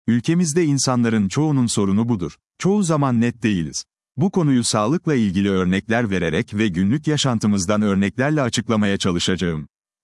Ülkemizde insanların çoğunun sorunu budur. Çoğu zaman net değiliz. Bu konuyu sağlıkla ilgili örnekler vererek ve günlük yaşantımızdan örneklerle açıklamaya çalışacağım.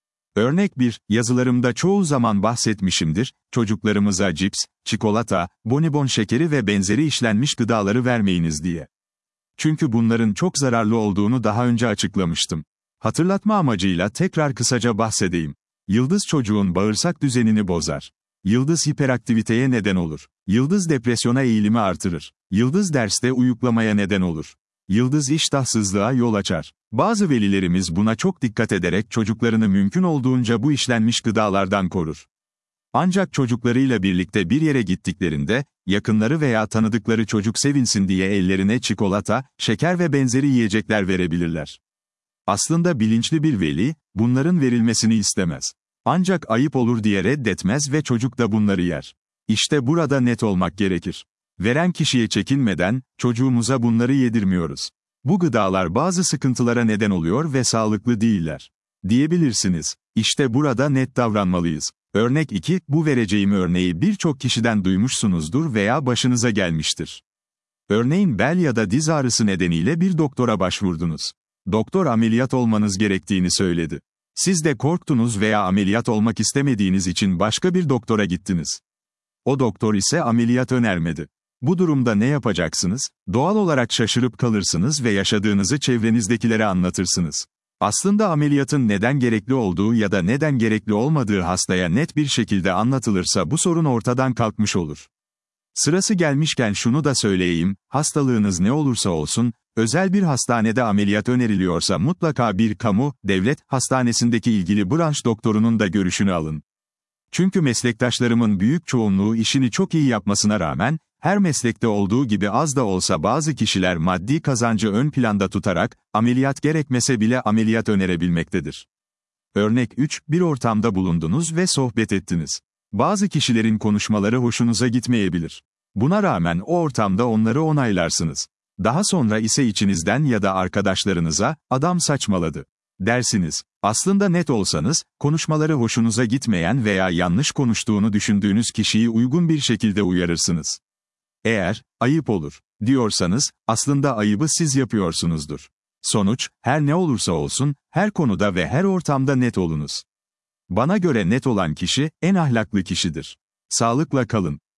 Örnek 1, yazılarımda çoğu zaman bahsetmişimdir, çocuklarımıza cips, çikolata, bonibon şekeri ve benzeri işlenmiş gıdaları vermeyiniz diye. Çünkü bunların çok zararlı olduğunu daha önce açıklamıştım. Hatırlatma amacıyla tekrar kısaca bahsedeyim. Yıldız çocuğun bağırsak düzenini bozar. Yıldız hiperaktiviteye neden olur. Yıldız depresyona eğilimi artırır. Yıldız derste uyuklamaya neden olur. Yıldız iştahsızlığa yol açar. Bazı velilerimiz buna çok dikkat ederek çocuklarını mümkün olduğunca bu işlenmiş gıdalardan korur. Ancak çocuklarıyla birlikte bir yere gittiklerinde, yakınları veya tanıdıkları çocuk sevinsin diye ellerine çikolata, şeker ve benzeri yiyecekler verebilirler. Aslında bilinçli bir veli, bunların verilmesini istemez. Ancak ayıp olur diye reddetmez ve çocuk da bunları yer. İşte burada net olmak gerekir. Veren kişiye çekinmeden, çocuğumuza bunları yedirmiyoruz. Bu gıdalar bazı sıkıntılara neden oluyor ve sağlıklı değiller. Diyebilirsiniz. İşte burada net davranmalıyız. Örnek 2, bu vereceğim örneği birçok kişiden duymuşsunuzdur veya başınıza gelmiştir. Örneğin bel ya da diz ağrısı nedeniyle bir doktora başvurdunuz. Doktor ameliyat olmanız gerektiğini söyledi. Siz de korktunuz veya ameliyat olmak istemediğiniz için başka bir doktora gittiniz. O doktor ise ameliyat önermedi. Bu durumda ne yapacaksınız? Doğal olarak şaşırıp kalırsınız ve yaşadığınızı çevrenizdekilere anlatırsınız. Aslında ameliyatın neden gerekli olduğu ya da neden gerekli olmadığı hastaya net bir şekilde anlatılırsa bu sorun ortadan kalkmış olur. Sırası gelmişken şunu da söyleyeyim, hastalığınız ne olursa olsun, özel bir hastanede ameliyat öneriliyorsa mutlaka bir kamu, devlet, hastanesindeki ilgili branş doktorunun da görüşünü alın. Çünkü meslektaşlarımın büyük çoğunluğu işini çok iyi yapmasına rağmen, her meslekte olduğu gibi az da olsa bazı kişiler maddi kazancı ön planda tutarak, ameliyat gerekmese bile ameliyat önerebilmektedir. Örnek 3, bir ortamda bulundunuz ve sohbet ettiniz. Bazı kişilerin konuşmaları hoşunuza gitmeyebilir. Buna rağmen o ortamda onları onaylarsınız. Daha sonra ise içinizden ya da arkadaşlarınıza, adam saçmaladı dersiniz. Aslında net olsanız, konuşmaları hoşunuza gitmeyen veya yanlış konuştuğunu düşündüğünüz kişiyi uygun bir şekilde uyarırsınız. Eğer, ayıp olur, diyorsanız, aslında ayıbı siz yapıyorsunuzdur. Sonuç, her ne olursa olsun, her konuda ve her ortamda net olunuz. Bana göre net olan kişi, en ahlaklı kişidir. Sağlıkla kalın.